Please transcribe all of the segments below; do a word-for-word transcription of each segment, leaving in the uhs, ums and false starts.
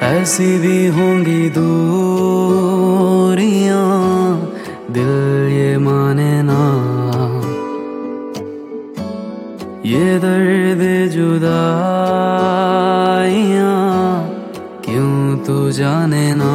ऐसी भी होंगी दूरियां, दिल ये माने ना। ये दर्द जुदाइयां क्यों तू जाने ना।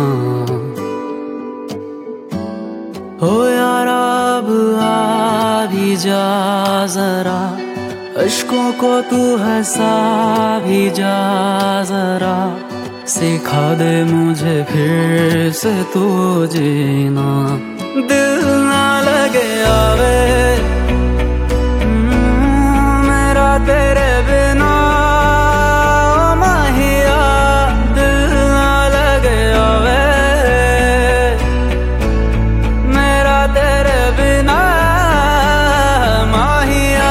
हो यारा अब आ भी जा जरा, अश्कों को तू हंसा भी जा जरा। सिखा दे मुझे फिर से तू जीना। दिल ना लगे आवे मेरा तेरे बिना, माहिया दिल ना लगे आवे मेरा तेरे बिना, माहिया।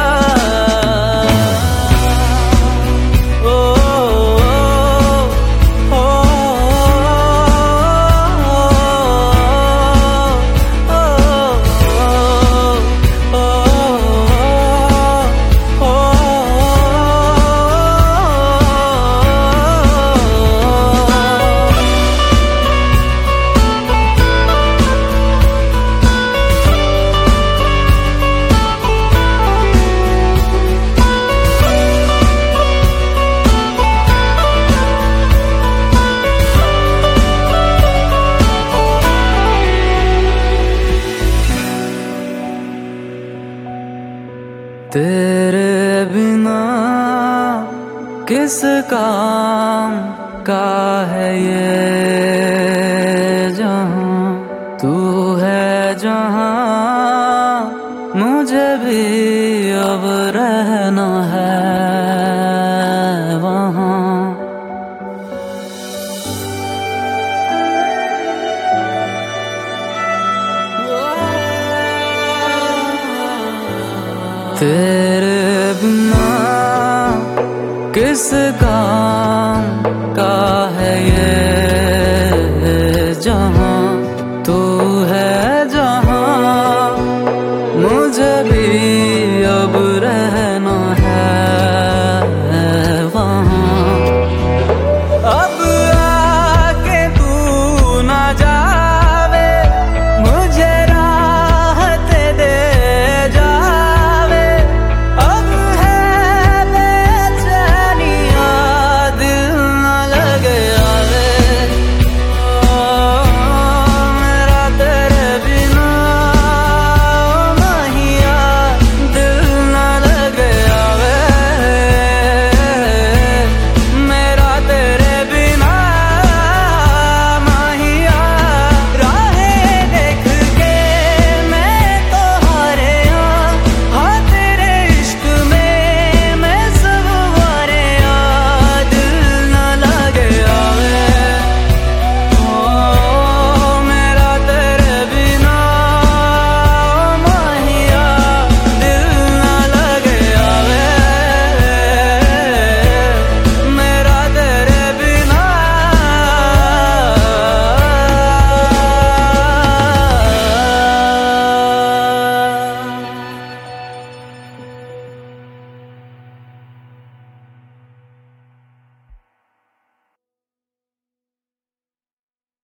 तेरे बिना किस काम का है ये जहां, तू है जहां मुझे भी अब रहना है वहां। तेरे बिना किस काम